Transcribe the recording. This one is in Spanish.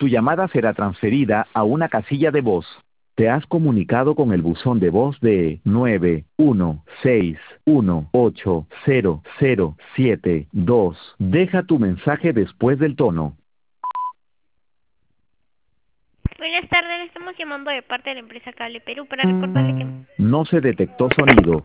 Tu llamada será transferida a una casilla de voz. Te has comunicado con el buzón de voz de 916180072. Deja tu mensaje después del tono. Buenas tardes, le estamos llamando de parte de la empresa Cable Perú para recordarle que... No se detectó sonido.